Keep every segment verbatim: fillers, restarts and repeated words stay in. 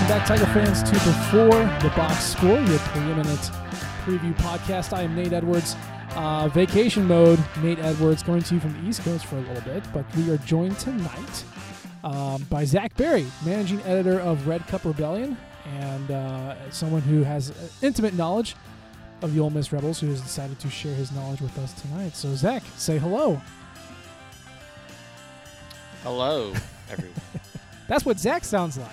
back, Tiger fans, to Before the Box Score, your preeminent preview podcast. I am Nate Edwards. Uh, vacation mode, Nate Edwards, coming to you from the East Coast for a little bit, but we are joined tonight um, by Zach Berry, managing editor of Red Cup Rebellion, and uh, someone who has intimate knowledge of the Ole Miss Rebels, who has decided to share his knowledge with us tonight. So, Zach, say hello. Hello, everyone. That's what Zach sounds like.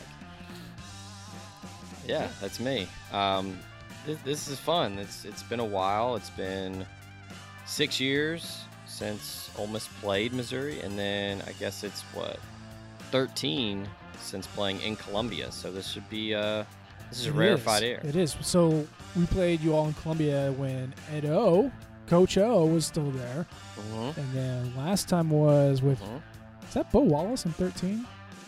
Yeah, that's me. Um, this, this is fun. It's It's been a while. It's been six years since Ole Miss played Missouri, and then I guess it's, what, thirteen since playing in Columbia. So this should be, uh, this is It a rarefied is. air. It is. So we played you all in Columbia when Ed O, Coach O, was still there. Mm-hmm. And then last time was with, Mm-hmm. is that Bo Wallace in thirteen?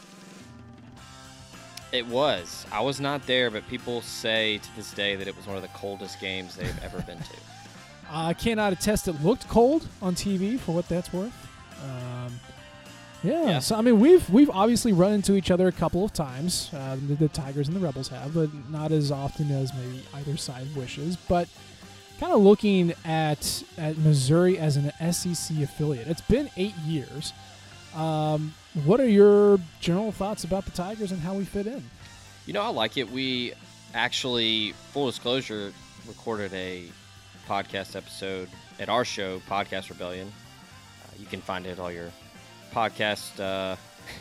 It was. I was not there, but people say to this day that it was one of the coldest games they've ever been to. I cannot attest it looked cold on T V, for what that's worth. Um, yeah, Yeah. so I mean, we've we've obviously run into each other a couple of times. Uh, the, the Tigers and the Rebels have, but not as often as maybe either side wishes. But kind of looking at at Missouri as an S E C affiliate, it's been eight years. Um, what are your general thoughts about the Tigers and how we fit in? You know, I like it. We actually, full disclosure, recorded a podcast episode at our show, Podcast Rebellion. Uh, you can find it at all your podcast uh,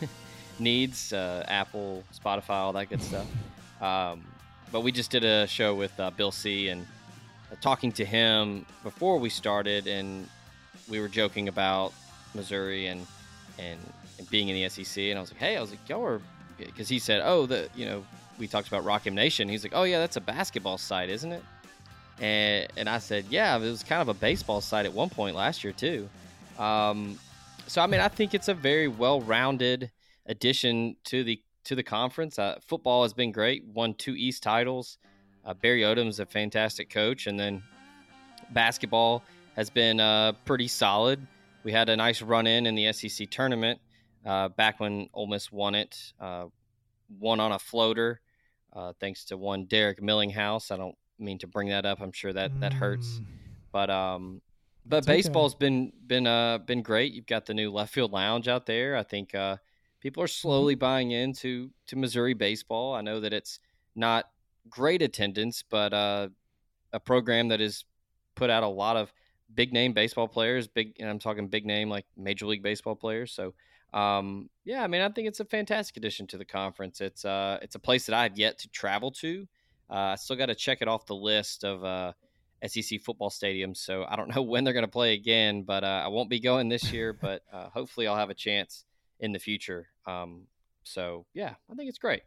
needs, uh, Apple, Spotify, all that good stuff. Um, but we just did a show with uh, Bill C. and uh, talking to him before we started, and we were joking about Missouri and and, and being in the S E C, and I was like, hey, I was like, y'all are, because he said, oh, the, you know, we talked about Rock 'Em Nation. He's like, oh yeah, that's a basketball site, isn't it? And and I said, yeah, it was kind of a baseball site at one point last year too. Um, so I mean, I think it's a very well-rounded addition to the to the conference. Uh, football has been great, won two East titles. Uh, Barry Odom's a fantastic coach, and then basketball has been uh, pretty solid. We had a nice run-in in the S E C tournament uh, back when Ole Miss won it. Uh, won on a floater, uh, thanks to one Derek Millinghouse. I don't mean to bring that up. I'm sure that, that hurts. Mm. But um, but That's okay. baseball's been been uh been great. You've got the new left field lounge out there. I think uh, people are slowly Mm-hmm. buying into to Missouri baseball. I know that it's not great attendance, but uh, a program that has put out a lot of big name baseball players, big, and I'm talking big name like Major League Baseball players. So, um, yeah, I mean, I think it's a fantastic addition to the conference. It's uh, it's a place that I have yet to travel to. Uh, I still got to check it off the list of uh, S E C football stadiums. So I don't know when they're going to play again, but uh, I won't be going this year. But uh, hopefully, I'll have a chance in the future. Um, so yeah, I think it's great.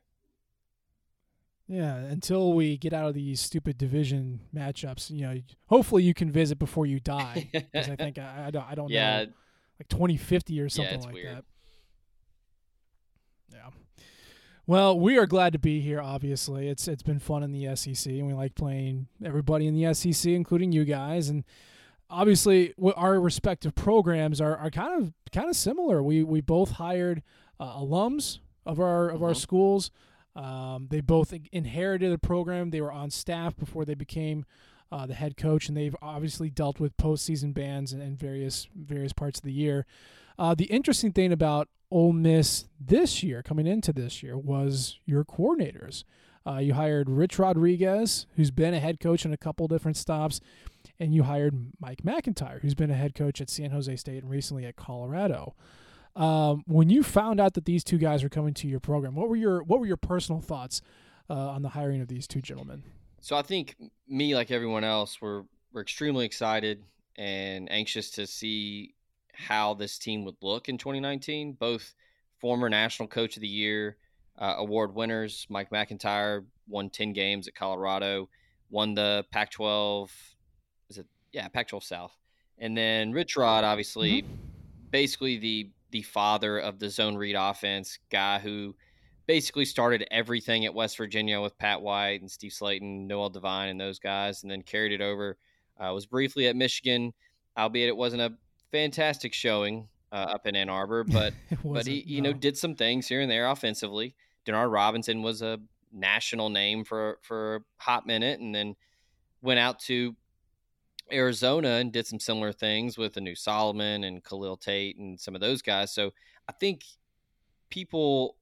Yeah, until we get out of these stupid division matchups, you know, hopefully you can visit before you die. Because I think I, I don't, I don't Yeah. know, like twenty fifty or something Yeah, it's like weird. that. Yeah. Well, we are glad to be here. Obviously, it's it's been fun in the S E C, and we like playing everybody in the S E C, including you guys. And obviously, w- our respective programs are, are kind of kind of similar. We we both hired uh, alums of our of our Mhm. schools. Um, they both inherited the program. They were on staff before they became uh, the head coach, and they've obviously dealt with postseason bans and, and various various parts of the year. Uh, the interesting thing about Ole Miss this year, coming into this year, was your coordinators. Uh, you hired Rich Rodriguez, who's been a head coach in a couple different stops, and you hired Mike McIntyre, who's been a head coach at San Jose State and recently at Colorado. Um, when you found out that these two guys were coming to your program, what were your what were your personal thoughts uh, on the hiring of these two gentlemen? So I think me, like everyone else, we're we're extremely excited and anxious to see how this team would look in twenty nineteen. Both former National Coach of the Year uh, award winners. Mike McIntyre won ten games at Colorado, won the Pac twelve. Is it? Yeah, Pac twelve South. And then Rich Rod, obviously, Mm-hmm. basically the the father of the zone read offense, guy who basically started everything at West Virginia with Pat White and Steve Slayton, Noel Devine, and those guys, and then carried it over. Uh, was briefly at Michigan, albeit it wasn't a fantastic showing uh, up in Ann Arbor, but It but he wasn't, you know no. did some things here and there offensively. Denard Robinson was a national name for, for a hot minute, and then went out to Arizona and did some similar things with Anu Solomon and Khalil Tate and some of those guys. So I think people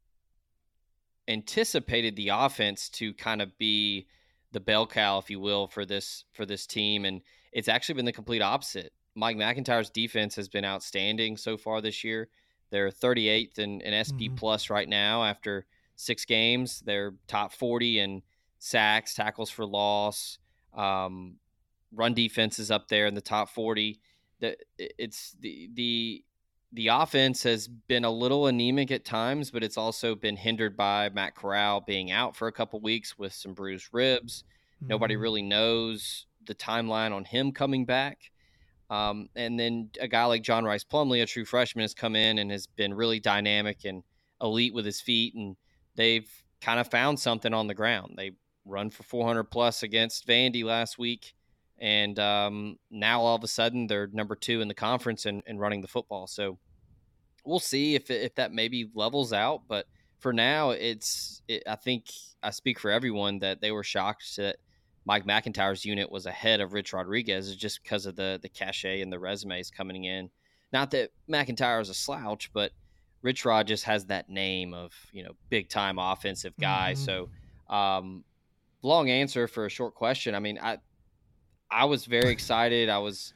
anticipated the offense to kind of be the bell cow, if you will, for this for this team, and it's actually been the complete opposite. Mike McIntyre's defense has been outstanding so far this year. They're thirty-eighth in, in S P mm-hmm. plus right now after six games. They're top forty in sacks, tackles for loss. Um, run defense is up there in the top forty. The, it's the the the offense has been a little anemic at times, but it's also been hindered by Matt Corral being out for a couple weeks with some bruised ribs. Mm-hmm. Nobody really knows the timeline on him coming back. Um, and then a guy like John Rice Plumlee, a true freshman, has come in and has been really dynamic and elite with his feet. And they've kind of found something on the ground. They run for four hundred plus against Vandy last week. And um, now all of a sudden they're number two in the conference and, and running the football. So we'll see if if that maybe levels out. But for now, it's it, I think I speak for everyone that they were shocked that Mike McIntyre's unit was ahead of Rich Rodriguez just because of the the cachet and the resumes coming in. Not that McIntyre is a slouch, but Rich Rod just has that name of, you know, big time offensive guy. Mm-hmm. So um, long answer for a short question. I mean, I. I was very excited. I was,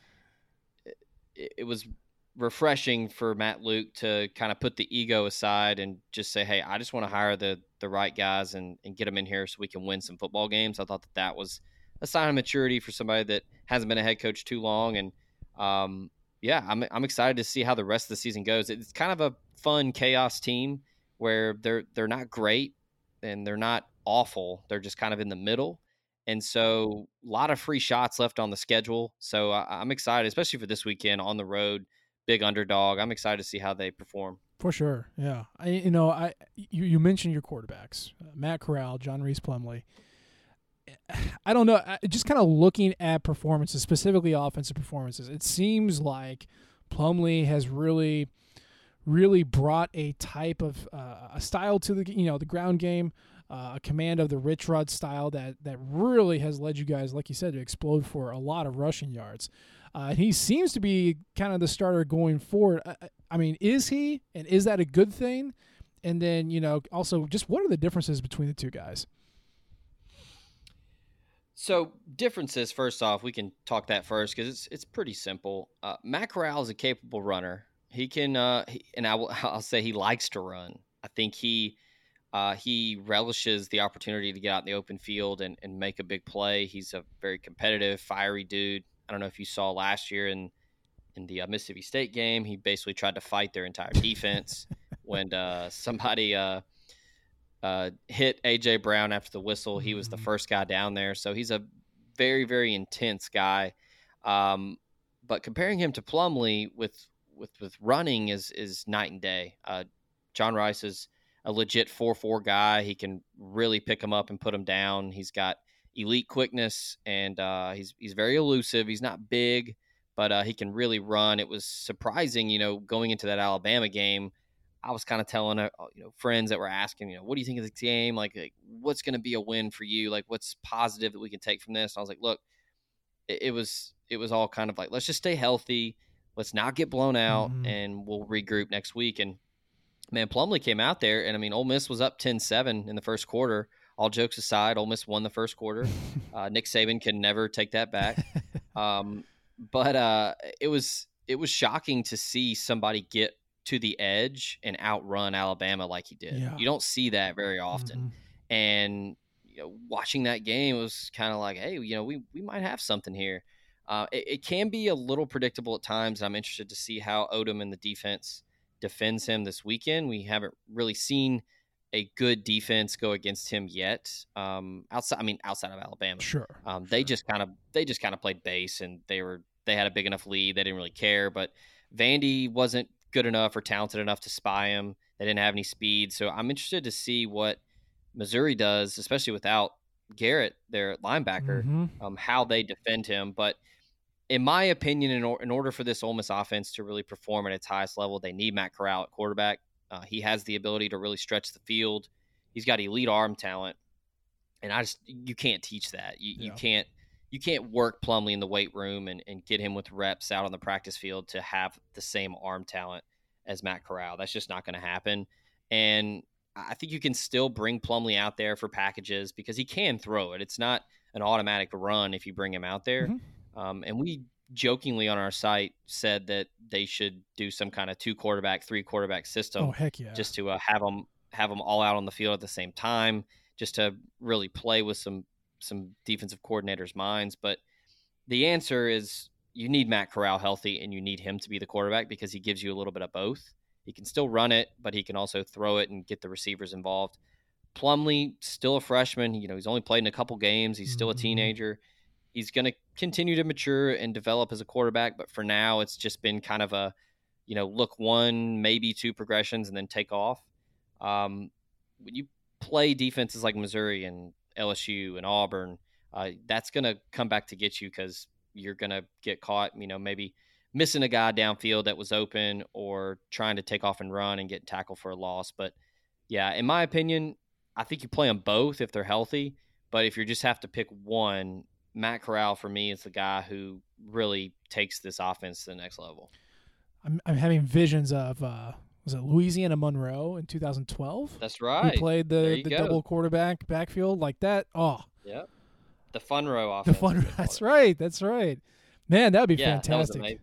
it, it was refreshing for Matt Luke to kind of put the ego aside and just say, hey, I just want to hire the the right guys and, and get them in here so we can win some football games. I thought that that was a sign of maturity for somebody that hasn't been a head coach too long. And um, yeah, I'm I'm excited to see how the rest of the season goes. It's kind of a fun chaos team where they're they're not great and they're not awful. They're just kind of in the middle. And so a lot of free shots left on the schedule. So I, I'm excited, especially for this weekend on the road, big underdog. I'm excited to see how they perform. For sure. Yeah. I, you know, I, you, you mentioned your quarterbacks, uh, Matt Corral, John Rice Plumlee. I don't know. I, just kind of looking at performances, specifically offensive performances, it seems like Plumlee has really, really brought a type of uh, a style to the, you know, the ground game. Uh, a command of the Rich Rod style that that really has led you guys, like you said, to explode for a lot of rushing yards. Uh, and he seems to be kind of the starter going forward. I, I mean, is he? And is that a good thing? And then, you know, also just what are the differences between the two guys? So differences, first off, we can talk that first because it's it's pretty simple. Uh, Matt Corral is a capable runner. He can, uh, he, and I will, I'll say he likes to run. I think he – Uh, he relishes the opportunity to get out in the open field and, and make a big play. He's a very competitive, fiery dude. I don't know if you saw last year in in the uh, Mississippi State game, he basically tried to fight their entire defense when uh, somebody uh, uh, hit A J Brown after the whistle. He was the first guy down there. So he's a very, very intense guy. Um, but comparing him to Plumlee with with with running is is night and day. Uh, John Rice is a legit four four guy. He can really pick him up and put him down. He's got elite quickness, and uh, he's he's very elusive. He's not big, but uh, he can really run. It was surprising, you know, going into that Alabama game. I was kind of telling, uh, you know, friends that were asking, you know, what do you think of this game? Like, like what's going to be a win for you? Like, what's positive that we can take from this? And I was like, look, it, it was it was all kind of like, let's just stay healthy. Let's not get blown out, mm-hmm. and we'll regroup next week. And man, Plumlee came out there, and I mean, Ole Miss was up ten seven in the first quarter. All jokes aside, Ole Miss won the first quarter. Uh, Nick Saban can never take that back. Um, but uh, it was it was shocking to see somebody get to the edge and outrun Alabama like he did. Yeah. You don't see that very often. Mm-hmm. And you know, watching that game, it was kind of like, hey, you know, we we might have something here. Uh, it, it can be a little predictable at times. I'm interested to see how Odom and the defense defends him this weekend. We haven't really seen a good defense go against him yet. Um, outside, I mean, outside of Alabama, sure. Um, they sure. just kind of they just kind of played base, and they were they had a big enough lead. They didn't really care. But Vandy wasn't good enough or talented enough to spy him. They didn't have any speed. So I'm interested to see what Missouri does, especially without Garrett, their linebacker, mm-hmm. um, how they defend him. But in my opinion, in, or, in order for this Ole Miss offense to really perform at its highest level, they need Matt Corral at quarterback. Uh, he has the ability to really stretch the field. He's got elite arm talent, and I just you can't teach that. You yeah. you can't you can't work Plumlee in the weight room and, and get him with reps out on the practice field to have the same arm talent as Matt Corral. That's just not going to happen. And I think you can still bring Plumlee out there for packages because he can throw it. It's not an automatic run if you bring him out there. Mm-hmm. Um, and we jokingly on our site said that they should do some kind of two quarterback, three quarterback system. Oh, heck yeah. Just to uh, have them have them all out on the field at the same time, just to really play with some some defensive coordinators' minds. But the answer is you need Matt Corral healthy, and you need him to be the quarterback because he gives you a little bit of both. He can still run it, but he can also throw it and get the receivers involved. Plumlee, still a freshman. You know, he's only played in a couple games. He's still a teenager. He's going to continue to mature and develop as a quarterback, but for now, it's just been kind of a, you know, look one, maybe two progressions and then take off. Um, when you play defenses like Missouri and L S U and Auburn, uh, that's going to come back to get you because you're going to get caught, you know, maybe missing a guy downfield that was open or trying to take off and run and get tackled for a loss. But, yeah, in my opinion, I think you play them both if they're healthy. But if you just have to pick one, Matt Corral, for me, is the guy who really takes this offense to the next level. I'm I'm having visions of uh, was it Louisiana Monroe in two thousand twelve? That's right. Who played the, the go. double quarterback backfield like that? Oh, yeah, the fun row offense. The fun. That's right. That's right. Man, that would be yeah, fantastic. That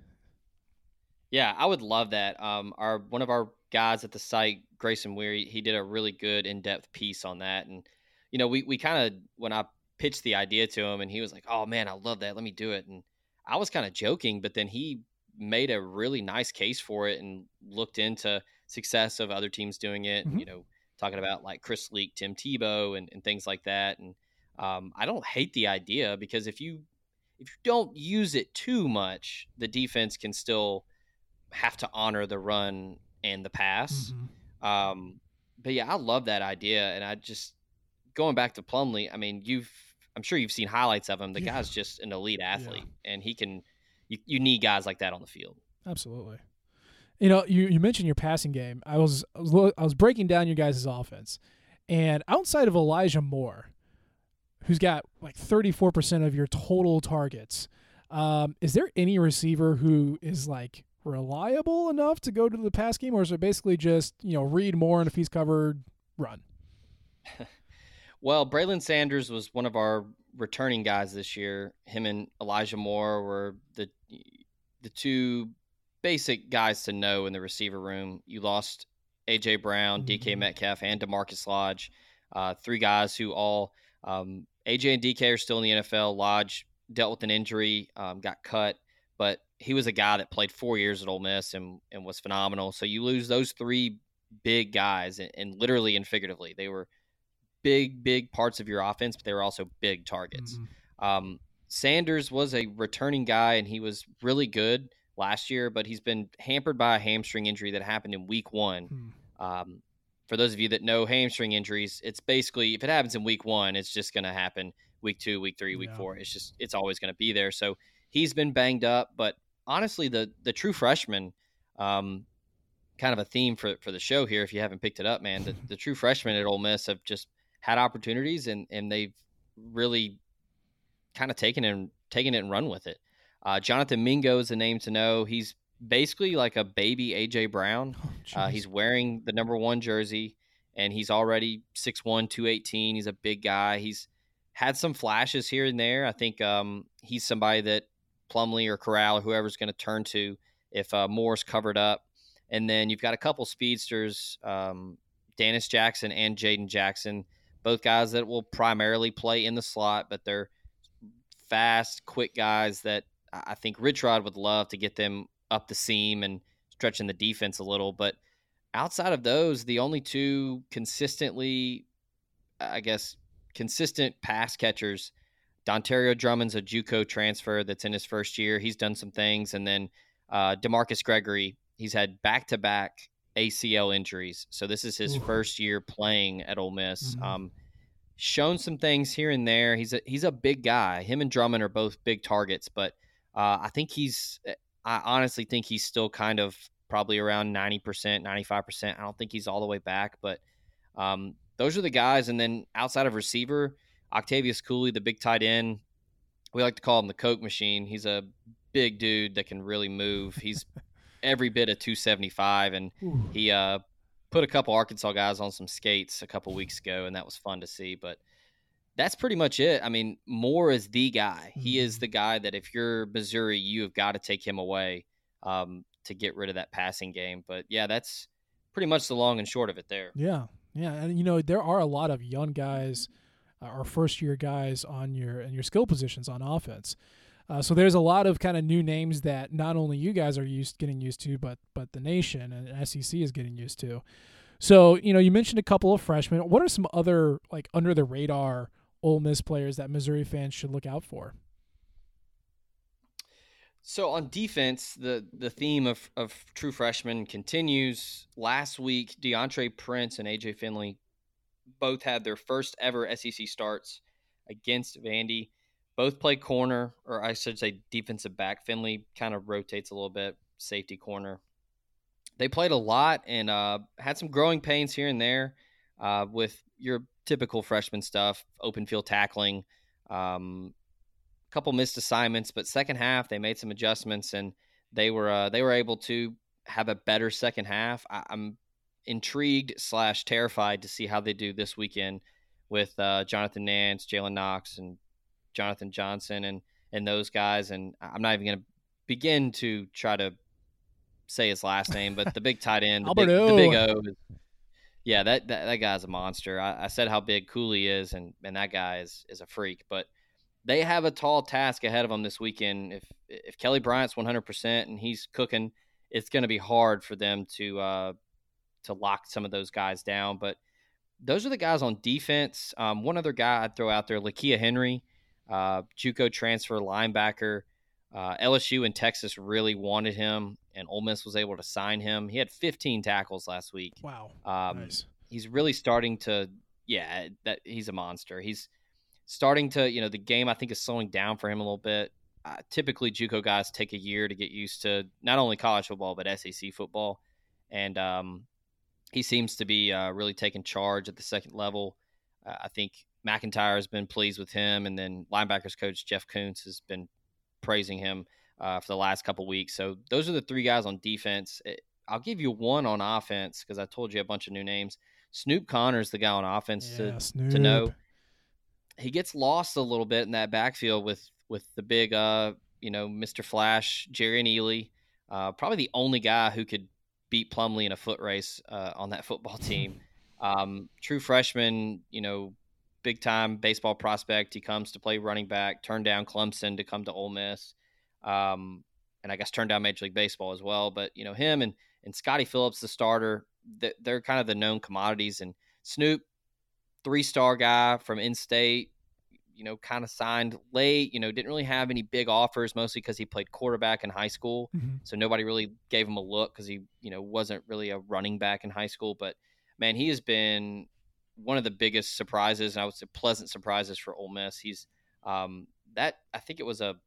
yeah, I would love that. Um, our one of our guys at the site, Grayson Weary, he did a really good in-depth piece on that, and you know, we we kind of when I pitched the idea to him, and he was like, "Oh man, I love that. Let me do it." And I was kind of joking, but then he made a really nice case for it and looked into success of other teams doing it. Mm-hmm. You know, talking about like Chris Leak, Tim Tebow, and, and things like that. And um, I don't hate the idea because if you if you don't use it too much, the defense can still have to honor the run and the pass. Mm-hmm. Um, but yeah, I love that idea, and I just going back to Plumlee. I mean, you've I'm sure you've seen highlights of him. The yeah. guy's just an elite athlete, yeah. and he can. You, you need guys like that on the field. Absolutely. You know, you, you mentioned your passing game. I was, I was I was breaking down your guys' offense, and outside of Elijah Moore, who's got like thirty-four percent of your total targets, um, is there any receiver who is like reliable enough to go to the pass game, or is it basically just, you know, read Moore and if he's covered, run? Well, Braylon Sanders was one of our returning guys this year. Him and Elijah Moore were the the two basic guys to know in the receiver room. You lost A J Brown, mm-hmm. D K Metcalf, and DeMarcus Lodge, uh, three guys who all um, A J and D K are still in the N F L. Lodge dealt with an injury, um, got cut, but he was a guy that played four years at Ole Miss and, and was phenomenal. So you lose those three big guys, and, and literally and figuratively, they were big, big parts of your offense, but they were also big targets. Mm-hmm. Um, Sanders was a returning guy, and he was really good last year, but he's been hampered by a hamstring injury that happened in week one. Hmm. Um, for those of you that know hamstring injuries, it's basically, if it happens in week one, it's just going to happen week two, week three, week yeah. four. It's just, it's always going to be there. So he's been banged up, but honestly, the, the true freshman, um, kind of a theme for, for the show here, if you haven't picked it up, man, the, the true freshmen at Ole Miss have just had opportunities, and, and they've really kind of taken and taken it and run with it. Uh, Jonathan Mingo is a name to know. He's basically like a baby A J Brown. Oh, uh, he's wearing the number one jersey, and he's already six one, two eighteen. He's a big guy. He's had some flashes here and there. I think um, he's somebody that Plumlee or Corral or whoever's going to turn to if uh, Moore's covered up. And then you've got a couple speedsters, um, Dennis Jackson and Jaden Jackson, both guys that will primarily play in the slot, but they're fast, quick guys that I think Rich Rod would love to get them up the seam and stretching the defense a little. But outside of those, the only two consistently, I guess, consistent pass catchers, Dontario Drummond's a JUCO transfer that's in his first year. He's done some things. And then uh, DeMarcus Gregory, he's had back-to-back A C L injuries. So this is his Ooh. first year playing at Ole Miss. Mm-hmm. Um, shown some things here and there. He's a, he's a big guy. Him and Drummond are both big targets, but uh, I think he's, I honestly think he's still kind of probably around ninety percent, ninety-five percent. I don't think he's all the way back, but um, those are the guys. And then outside of receiver, Octavius Cooley, the big tight end, we like to call him the Coke machine. He's a big dude that can really move. He's every bit of two seventy-five, and Ooh. he uh, put a couple Arkansas guys on some skates a couple weeks ago, and that was fun to see. But that's pretty much it. I mean, Moore is the guy. Mm-hmm. He is the guy that if you're Missouri, you have got to take him away um, to get rid of that passing game. But, yeah, that's pretty much the long and short of it there. Yeah, yeah. And, you know, there are a lot of young guys uh, or first-year guys on your in your skill positions on offense. Uh, so there's a lot of kind of new names that not only you guys are used getting used to, but but the nation and S E C is getting used to. So, you know, you mentioned a couple of freshmen. What are some other, like, under-the-radar Ole Miss players that Missouri fans should look out for? So on defense, the the theme of, of true freshmen continues. Last week, DeAndre Prince and A J Finley both had their first ever S E C starts against Vandy. Both play corner, or I should say defensive back. Finley kind of rotates a little bit, safety corner. They played a lot and uh, had some growing pains here and there uh, with your typical freshman stuff, open field tackling, um, a couple missed assignments. But second half, they made some adjustments, and they were uh, they were able to have a better second half. I, I'm intrigued slash terrified to see how they do this weekend with uh, Jonathan Nance, Jalen Knox, and Jonathan Johnson, and and those guys. And I'm not even going to begin to try to say his last name, but the big tight end, the, big, the big O. Is, yeah, that, that that guy's a monster. I, I said how big Cooley is, and, and that guy is is a freak. But they have a tall task ahead of them this weekend. If if Kelly Bryant's one hundred percent and he's cooking, it's going to be hard for them to uh, to lock some of those guys down. But those are the guys on defense. Um, one other guy I'd throw out there, Lakia Henry, uh, JUCO transfer linebacker. Uh, L S U and Texas really wanted him, and Ole Miss was able to sign him. He had fifteen tackles last week. Wow, um, nice. He's really starting to, yeah, that he's a monster. He's starting to, you know, the game I think is slowing down for him a little bit. Uh, typically, JUCO guys take a year to get used to not only college football but S E C football, and um, he seems to be uh, really taking charge at the second level. Uh, I think McIntyre has been pleased with him, and then linebackers coach Jeff Kuntz has been praising him uh, for the last couple weeks. So those are the three guys on defense. It, I'll give you one on offense because I told you a bunch of new names. Snoop Connor's the guy on offense yeah, to, Snoop. to know. He gets lost a little bit in that backfield with with the big, uh, you know, Mister Flash, Jerry Neely. Uh, probably the only guy who could beat Plumlee in a foot race uh, on that football team. um, true freshman, you know, big time baseball prospect. He comes to play running back, turned down Clemson to come to Ole Miss. Um, and I guess turned down Major League Baseball as well. But, you know, him and, and Scotty Phillips, the starter, they're kind of the known commodities. And Snoop, three-star guy from in-state, you know, kind of signed late, you know, didn't really have any big offers, mostly because he played quarterback in high school. Mm-hmm. So nobody really gave him a look because he, you know, wasn't really a running back in high school. But, man, he has been one of the biggest surprises, and I would say pleasant surprises for Ole Miss. He's um, that I think it was a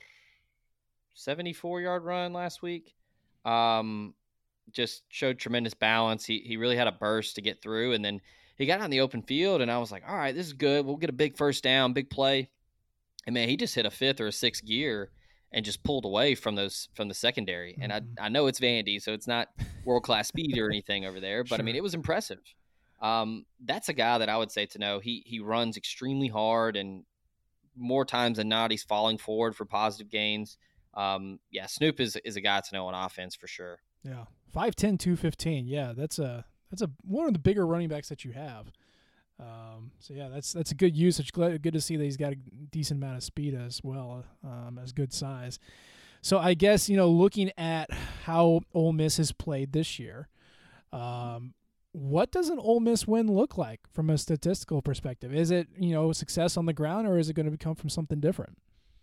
seventy-four-yard run last week. Um, just showed tremendous balance. He he really had a burst to get through, and then he got out in the open field, and I was like, all right, this is good. We'll get a big first down, big play. And, man, he just hit a fifth or a sixth gear and just pulled away from those from the secondary. Mm-hmm. And I I know it's Vandy, so it's not world-class speed or anything over there, but, sure. I mean, it was impressive. Um, that's a guy that I would say to know. He he runs extremely hard, and more times than not, he's falling forward for positive gains. Um, yeah, Snoop is is a guy to know on offense for sure. Yeah, five ten, two fifteen. Yeah, that's a that's a one of the bigger running backs that you have. Um, so yeah, that's that's a good usage. Good to see that he's got a decent amount of speed as well um, as good size. So I guess, you know, looking at how Ole Miss has played this year, um, what does an Ole Miss win look like from a statistical perspective? Is it, you know, success on the ground, or is it going to come from something different?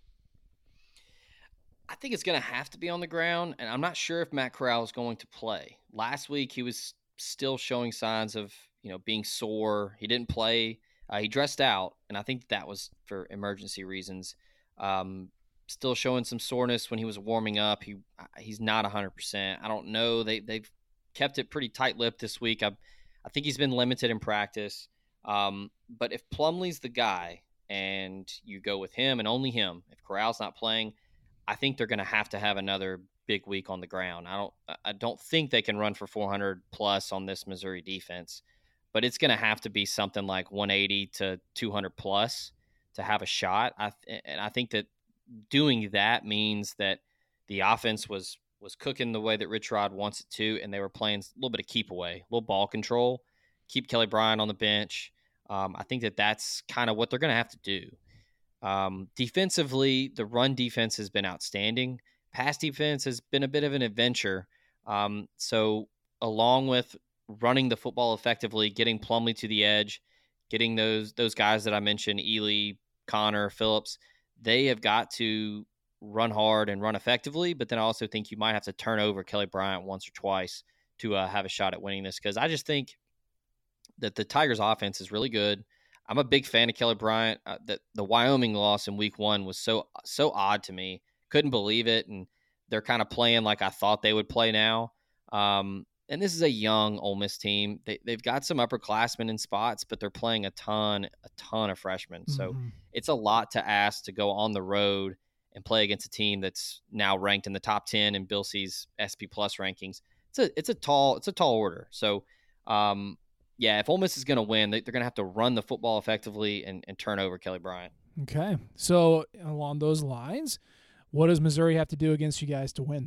I think it's going to have to be on the ground, and I'm not sure if Matt Corral is going to play. Last week, he was still showing signs of, you know, being sore. He didn't play. Uh, he dressed out, and I think that was for emergency reasons. Um, still showing some soreness when he was warming up. He he's not one hundred percent. I don't know. They they've kept it pretty tight-lipped this week. I I think he's been limited in practice. Um, but if Plumlee's the guy and you go with him and only him, if Corral's not playing, I think they're going to have to have another big week on the ground. I don't I don't think they can run for four hundred plus on this Missouri defense, but it's going to have to be something like one eighty to two hundred plus to have a shot. I and I think that doing that means that the offense was was cooking the way that Rich Rod wants it to, and they were playing a little bit of keep away, a little ball control, keep Kelly Bryant on the bench. Um, I think that that's kind of what they're going to have to do. Um, defensively, the run defense has been outstanding. Pass defense has been a bit of an adventure. Um, so along with running the football effectively, getting Plumlee to the edge, getting those those guys that I mentioned, Ely, Connor, Phillips, they have got to run hard and run effectively. But then I also think you might have to turn over Kelly Bryant once or twice to uh, have a shot at winning this, because I just think that the Tigers offense is really good. I'm a big fan of Kelly Bryant. Uh, the, the Wyoming loss in week one was so, so odd to me. Couldn't believe it. And they're kind of playing like I thought they would play now. Um, and this is a young Ole Miss team. They, they've got some upperclassmen in spots, but they're playing a ton, a ton of freshmen. Mm-hmm. So it's a lot to ask to go on the road and play against a team that's now ranked in the top ten in Bill C's S P Plus rankings. It's a, it's a tall, it's a tall order. So, um, yeah, if Ole Miss is going to win, they're going to have to run the football effectively and, and turn over Kelly Bryant. Okay. So along those lines, what does Missouri have to do against you guys to win?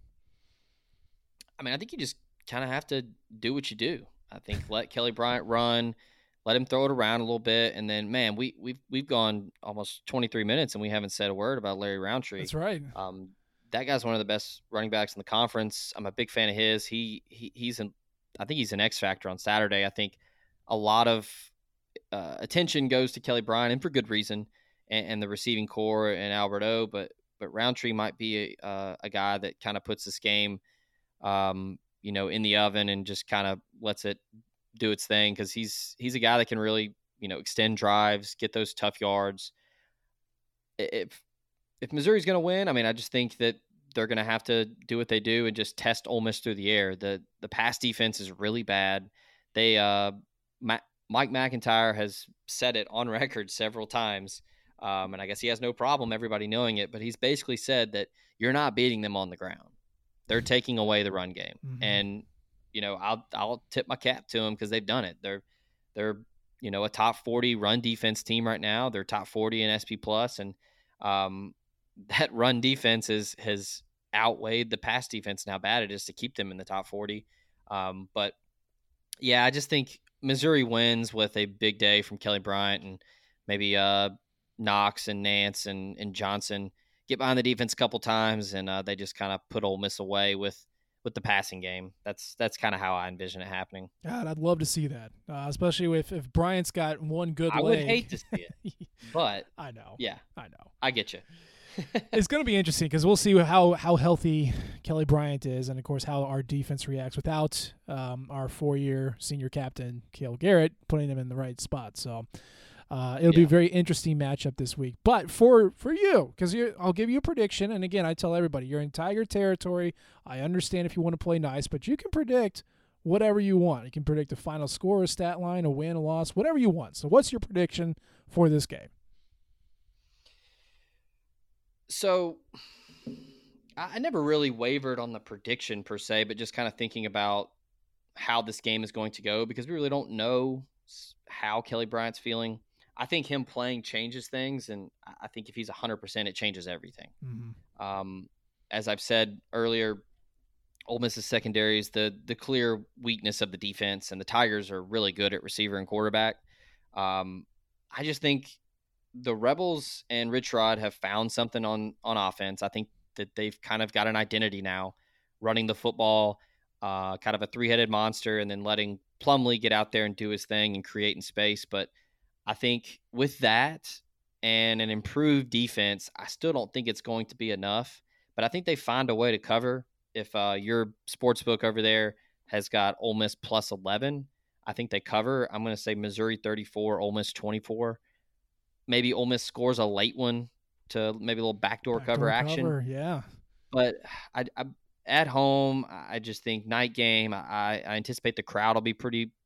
I mean, I think you just kind of have to do what you do. I think let Kelly Bryant run, let him throw it around a little bit, and then, man, we, we've we've gone almost twenty-three minutes and we haven't said a word about Larry Roundtree. That's right. Um, that guy's one of the best running backs in the conference. I'm a big fan of his. He, he he's an I think he's an X factor on Saturday. I think a lot of uh, attention goes to Kelly Bryant, and for good reason, and, and the receiving core and Alberto. But but Roundtree might be a, uh, a guy that kind of puts this game, um, you know, in the oven and just kind of lets it do its thing, because he's he's a guy that can really, you know, extend drives, get those tough yards. If if Missouri's going to win, I mean, I just think that they're going to have to do what they do and just test Ole Miss through the air. The the pass defense is really bad. They uh, Ma- Mike McIntyre has said it on record several times, um, and I guess he has no problem everybody knowing it, but he's basically said that you're not beating them on the ground. They're taking away the run game. Mm-hmm. And, you know, I'll I'll tip my cap to them because they've done it. They're, they're you know, a top forty run defense team right now. They're top forty in S P Plus, and um, that run defense is, has outweighed the pass defense and how bad it is to keep them in the top forty. Um, but, yeah, I just think Missouri wins with a big day from Kelly Bryant, and maybe uh, Knox and Nance and, and Johnson get behind the defense a couple times, and uh, they just kind of put Ole Miss away with, with the passing game. That's that's kind of how I envision it happening. God, I'd love to see that, uh, especially if, if Bryant's got one good I leg. would hate to see it, but I know. Yeah, I know. I get you. It's going to be interesting because we'll see how, how healthy Kelly Bryant is, and, of course, how our defense reacts without um, our four-year senior captain, Cale Garrett, putting him in the right spot. So uh, it'll yeah. be a very interesting matchup this week. But for, for you, because I'll give you a prediction, and, again, I tell everybody, you're in Tiger territory. I understand if you want to play nice, but you can predict whatever you want. You can predict a final score, a stat line, a win, a loss, whatever you want. So what's your prediction for this game? So I never really wavered on the prediction per se, but just kind of thinking about how this game is going to go, because we really don't know how Kelly Bryant's feeling. I think him playing changes things, and I think if he's one hundred percent, it changes everything. Mm-hmm. Um, as I've said earlier, Ole Miss's secondary is the, the clear weakness of the defense, and the Tigers are really good at receiver and quarterback. Um, I just think the Rebels and Rich Rod have found something on, on offense. I think that they've kind of got an identity now, running the football, uh, kind of a three-headed monster, and then letting Plumlee get out there and do his thing and create in space. But I think with that and an improved defense, I still don't think it's going to be enough. But I think they find a way to cover. If uh, your sports book over there has got Ole Miss plus eleven, I think they cover. I'm going to say Missouri thirty-four, Ole Miss twenty-four. Maybe Ole Miss scores a late one to maybe a little backdoor, backdoor cover action. Cover, yeah. But I, I, at home, I just think night game, I, I anticipate the crowd will be pretty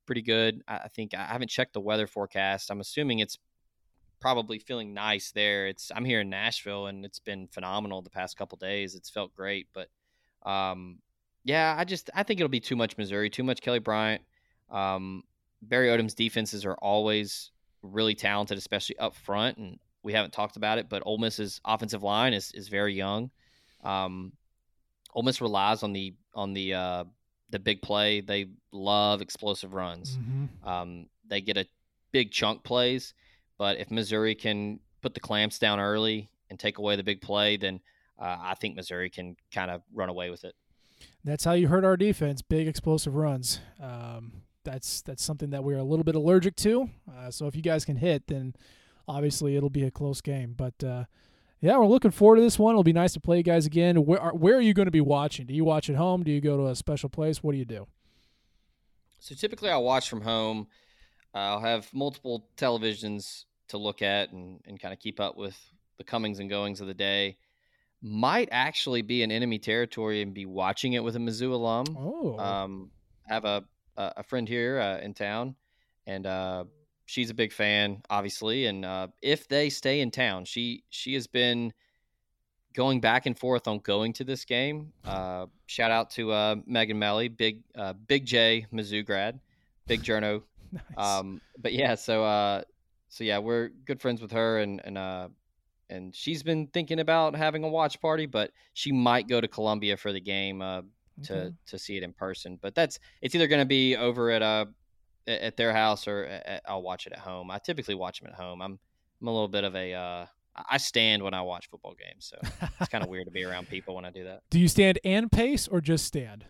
pretty good. I, I think I haven't checked the weather forecast. I'm assuming it's probably feeling nice there. It's I'm here in Nashville, and it's been phenomenal the past couple days. It's felt great, but um, yeah, I just I think it'll be too much Missouri, too much Kelly Bryant. Um, Barry Odom's defenses are always really talented, especially up front, and we haven't talked about it, but Ole Miss's offensive line is is very young. Um, Ole Miss relies on the on the uh, the big play. They love explosive runs. Mm-hmm. Um, they get a big chunk plays, but if Missouri can put the clamps down early and take away the big play, then uh, I think Missouri can kind of run away with it. That's how you hurt our defense, big explosive runs. Um, that's that's something that we're a little bit allergic to. Uh, so if you guys can hit, then obviously it'll be a close game. But, uh, yeah, we're looking forward to this one. It'll be nice to play you guys again. Where are, where are you going to be watching? Do you watch at home? Do you go to a special place? What do you do? So typically I'll watch from home. I'll have multiple televisions to look at and, and kind of keep up with the comings and goings of the day. Might actually be in enemy territory and be watching it with a Mizzou alum. Oh. Um, I have a, a friend here uh, in town, and uh, she's a big fan, obviously. And uh, if they stay in town, she she has been going back and forth on going to this game. Uh, shout out to uh, Megan Melly, big uh, big J Mizzou grad, big journo. Nice. Um, but yeah, so uh, so yeah, we're good friends with her, and and uh, and she's been thinking about having a watch party, but she might go to Columbia for the game uh, to Okay. to see it in person. But that's it's either going to be over at uh at their house, or at, I'll watch it at home. I typically watch them at home. I'm I'm a little bit of a uh, I stand when I watch football games, so it's kind of weird to be around people when I do that. Do you stand and pace or just stand?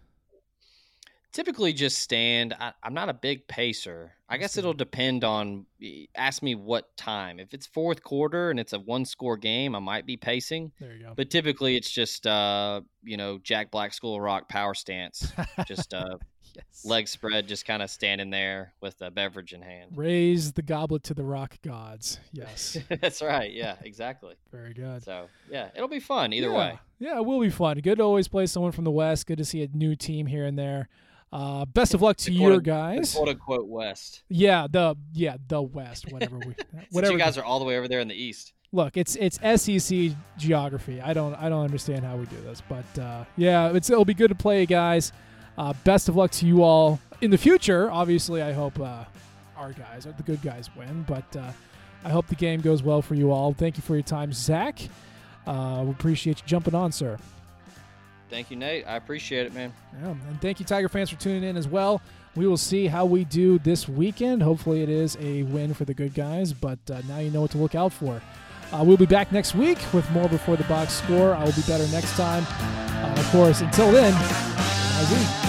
Typically just stand. I, I'm not a big pacer. I guess it'll depend on, ask me what time. If it's fourth quarter and it's a one score game, I might be pacing. There you go. But typically it's just, uh, you know, Jack Black School of Rock power stance. Just uh, Yes. leg spread, just kind of standing there with a beverage in hand. Raise the goblet to the rock gods. Yes. That's right. Yeah, exactly. Very good. So, yeah, it'll be fun either yeah. way. Yeah, it will be fun. Good to always play someone from the West. Good to see a new team here and there. Uh, best of luck to The your quote- guys. The quote unquote West. Yeah, the yeah the West. Whatever we. Since Whatever. you guys are all the way over there in the East. Look, it's it's S E C geography. I don't I don't understand how we do this, but uh, yeah, it's it'll be good to play, you guys. Uh, best of luck to you all in the future. Obviously, I hope uh, our guys, the good guys, win, but uh, I hope the game goes well for you all. Thank you for your time, Zach. Uh, we appreciate you jumping on, sir. Thank you, Nate. I appreciate it, man. Yeah, and thank you, Tiger fans, for tuning in as well. We will see how we do this weekend. Hopefully it is a win for the good guys, but uh, now you know what to look out for. Uh, we'll be back next week with more Before the Box Score. I will be better next time. Uh, of course, until then, I